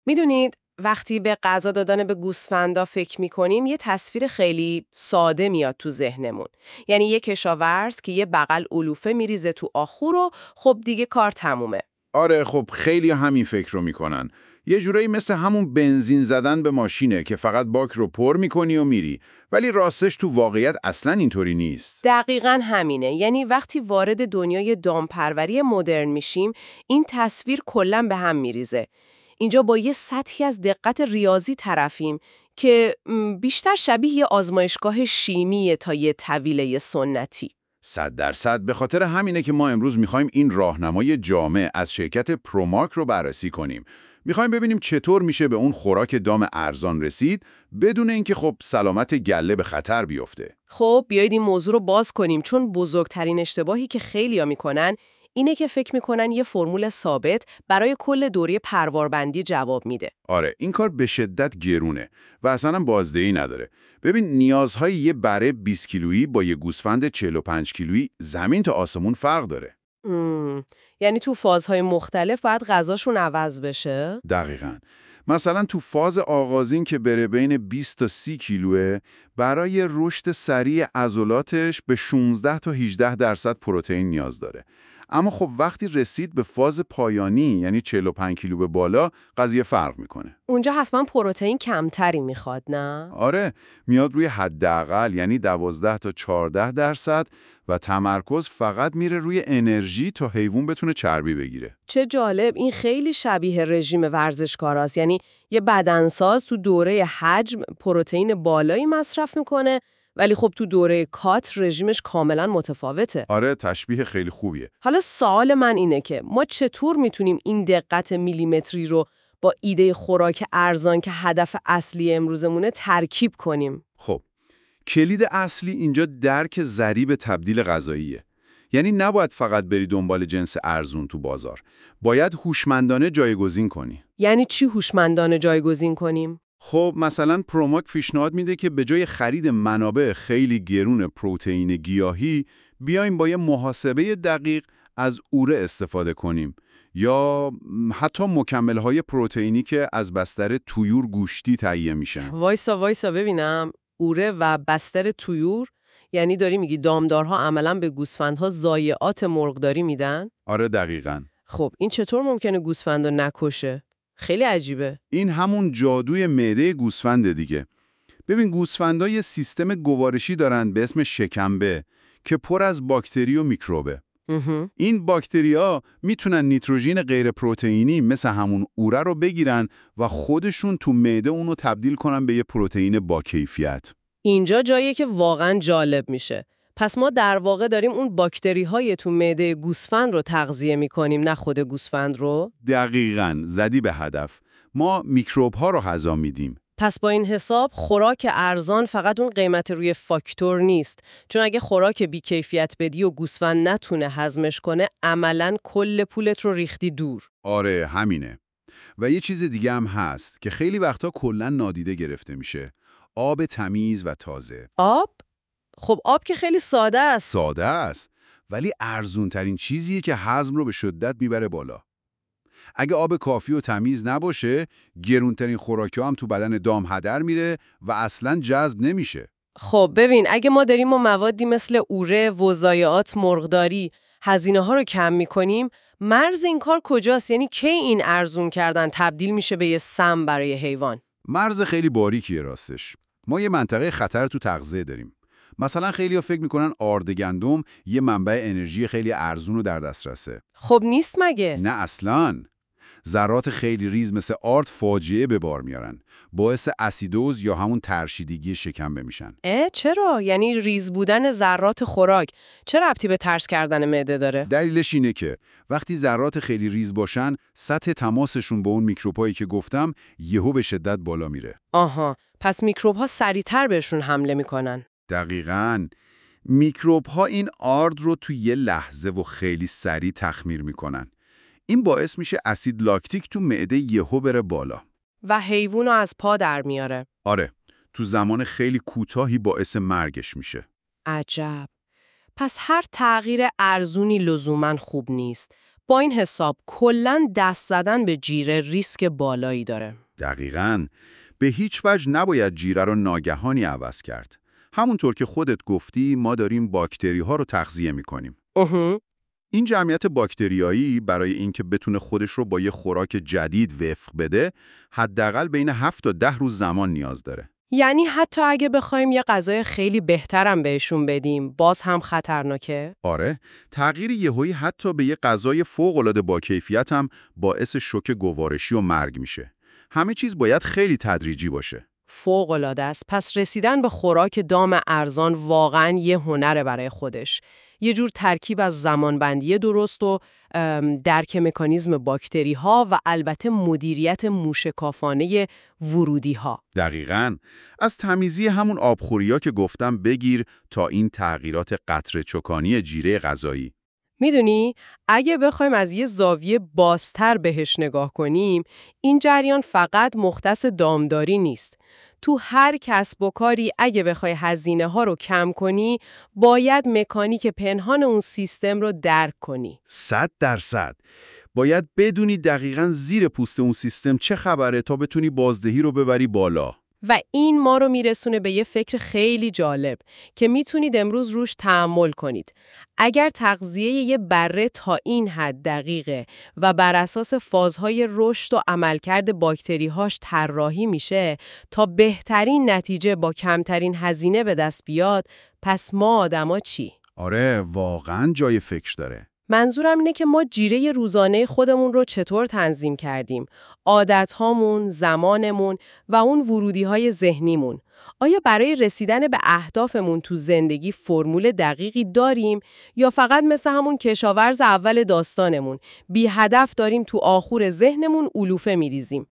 میدونید وقتی به غذا دادن به گوسفندا فکر میکنیم یه تصویر خیلی ساده میاد تو ذهنمون. یعنی یه کشاورز که یه بغل علوفه میریزه تو آخور و خب دیگه کار تمومه. آره خب خیلی همین فکر رو میکنن. یه جورایی مثل همون بنزین زدن به ماشینه که فقط باک رو پر میکنی و میری، ولی راستش تو واقعیت اصلاً اینطوری نیست. دقیقاً همینه. یعنی وقتی وارد دنیای دامپروری مدرن میشیم این تصویر کلاً به هم میریزه. اینجا با یه سطحی از دقت ریاضی طرفیم که بیشتر شبیه یه آزمایشگاه شیمیه تا یه طویله سنتی. 100% به خاطر همینه که ما امروز میخوایم این راهنمای جامع از شرکت پرومارک رو بررسی کنیم. میخوایم ببینیم چطور میشه به اون خوراک دام ارزان رسید بدون اینکه خب سلامت گله به خطر بیفته. خب بیایید این موضوع رو باز کنیم، چون بزرگترین اشتباهی که خیلیا میکنن اینه که فکر میکنن یه فرمول ثابت برای کل دوره پرواربندی جواب میده. آره این کار به شدت گرونه و اصلا هم بازدهی نداره. ببین نیازهای یه بره 20 کیلویی با یه گوسفند 45 کیلویی زمین تا آسمون فرق داره. یعنی تو فازهای مختلف باید غذاشون عوض بشه؟ دقیقاً. مثلا تو فاز آغازین که بره بین 20 تا 30 کیلوه، برای رشد سریع عضلاتش به 16 تا 18% پروتئین نیاز داره. اما خب وقتی رسید به فاز پایانی یعنی 45 کیلو به بالا قضیه فرق میکنه. اونجا حتما پروتئین کمتری میخواد، نه؟ آره میاد روی حداقل یعنی 12 تا 14% و تمرکز فقط میره روی انرژی تا حیوان بتونه چربی بگیره. چه جالب، این خیلی شبیه رژیم ورزشکاراست. یعنی یه بدنساز تو دوره حجم پروتئین بالایی مصرف میکنه ولی خب تو دوره کات رژیمش کاملا متفاوته. آره تشبیه خیلی خوبیه. حالا سوال من اینه که ما چطور میتونیم این دقت میلیمتری رو با ایده خوراک ارزان که هدف اصلی امروزمونه ترکیب کنیم؟ خب کلید اصلی اینجا درک ضریب تبدیل غذاییه. یعنی نباید فقط بری دنبال جنس ارزون تو بازار. باید هوشمندانه جایگزین کنی. یعنی چی هوشمندانه جایگزین کنیم؟ خب مثلا پروماک پیشنهاد میده که به جای خرید منابع خیلی گرون پروتئین گیاهی بیایم با یه محاسبه دقیق از اوره استفاده کنیم یا حتی مکمل‌های پروتئینی که از بستر طیور گوشتی تهیه میشن. وایسا ببینم. اوره و بستر طیور؟ یعنی داری میگی دامدارها عملاً به گوسفندها ضایعات مرغداری میدن؟ آره دقیقاً. خب این چطور ممکنه گوسفندو نکشه؟ خیلی عجیبه. این همون جادوی معده گوسفنده دیگه. ببین گوسفندها یه سیستم گوارشی دارن به اسم شکمبه که پر از باکتری و میکروبه. این باکتریا میتونن نیتروژن غیر پروتئینی مثل همون اوره رو بگیرن و خودشون تو معده اونو تبدیل کنن به یه پروتئین با کیفیت. اینجا جاییه که واقعا جالب میشه. پس ما در واقع داریم اون باکتری های تو معده گوسفند رو تغذیه میکنیم، نه خود گوسفند رو؟ دقیقاً زدی به هدف. ما میکروب ها رو غذا میدیم. پس با این حساب خوراک ارزان فقط اون قیمت روی فاکتور نیست، چون اگه خوراک بی‌کیفیت بدی و گوسفند نتونه هضمش کنه عملاً کل پولت رو ریختی دور. آره همینه. و یه چیز دیگه هم هست که خیلی وقتا کلاً نادیده گرفته میشه. آب تمیز و تازه. آب؟ خب آب که خیلی ساده است. ساده است ولی ارزون ترین چیزیه که هضم رو به شدت میبره بالا. اگه آب کافی و تمیز نباشه، گرونترین خوراک‌ها هم تو بدن دام هدر میره و اصلاً جذب نمیشه. خب ببین، اگه ما داریم با موادی مثل اوره و ضایعات مرغداری هزینه ها رو کم می‌کنیم، مرز این کار کجاست؟ یعنی کی این ارزون کردن تبدیل میشه به یه سم برای حیوان؟ مرز خیلی باریکیه راستش. ما یه منطقه خطر تو تغذیه داریم. مثلا خیلی‌ها فکر میکنن آرد گندم یه منبع انرژی خیلی ارزون و در دسترسه. خب نیست مگه؟ نه اصلاً. ذرات خیلی ریز مثل آرد فاجعه به بار میارن. باعث اسیدوز یا همون ترشیدگی شکم میشن. چرا؟ یعنی ریز بودن ذرات خوراک چه ربطی به ترش کردن معده داره؟ دلیلش اینه که وقتی ذرات خیلی ریز باشن، سطح تماسشون با اون میکروبایی که گفتم یهو به شدت بالا میره. آها، پس میکروب‌ها سریع‌تر بهشون حمله میکنن. دقیقاً. میکروب‌ها این آرد رو تو یه لحظه و خیلی سریع تخمیر میکنن. این باعث میشه اسید لاکتیک تو معده یهو بره بالا و حیوانو از پا در میاره. آره، تو زمان خیلی کوتاهی باعث مرگش میشه. عجب. پس هر تغییر ارزونی لزوماً خوب نیست. با این حساب کلاً دست زدن به جیره ریسک بالایی داره. دقیقاً. به هیچ وجه نباید جیره رو ناگهانی عوض کرد. همونطور که خودت گفتی ما داریم باکتری ها رو تغذیه می‌کنیم. این جمعیت باکتریایی برای اینکه بتونه خودش رو با یه خوراک جدید وفق بده، حداقل بین 7 تا 10 روز زمان نیاز داره. یعنی حتی اگه بخوایم یه غذای خیلی بهترم بهشون بدیم، باز هم خطرناکه؟ آره، تغییر یهویی حتی به یه غذای فوق‌العاده با کیفیت هم باعث شوک گوارشی و مرگ میشه. همه چیز باید خیلی تدریجی باشه. فوق‌العاده است. پس رسیدن به خوراک دام ارزان واقعاً یه هنره برای خودش. یه جور ترکیب از زمانبندی درست و درک مکانیزم باکتری ها و البته مدیریت موشکافانه ورودی ها. دقیقاً. از تمیزی همون آبخوریا که گفتم بگیر تا این تغییرات قطره چکانی جیره غذایی. میدونی، اگه بخوایم از یه زاویه بازتر بهش نگاه کنیم، این جریان فقط مختص دامداری نیست. تو هر کسب و کاری اگه بخوای هزینه ها رو کم کنی، باید مکانیک پنهان اون سیستم رو درک کنی. 100%. باید بدونی دقیقاً زیر پوست اون سیستم چه خبره تا بتونی بازدهی رو ببری بالا. و این ما رو میرسونه به یه فکر خیلی جالب که میتونید امروز روش تأمل کنید. اگر تغذیه یه بره تا این حد دقیقه و بر اساس فازهای رشد و عملکرد باکتری‌هاش طراحی میشه تا بهترین نتیجه با کمترین هزینه به دست بیاد، پس ما آدما چی؟ آره، واقعاً جای فکر داره. منظورم اینه که ما جیره روزانه خودمون رو چطور تنظیم کردیم، عادت‌هامون، زمانمون و اون ورودی‌های ذهنیمون. آیا برای رسیدن به اهدافمون تو زندگی فرمول دقیقی داریم یا فقط مثل همون کشاورز اول داستانمون بی هدف داریم تو آخور ذهنمون علوفه می‌ریزیم؟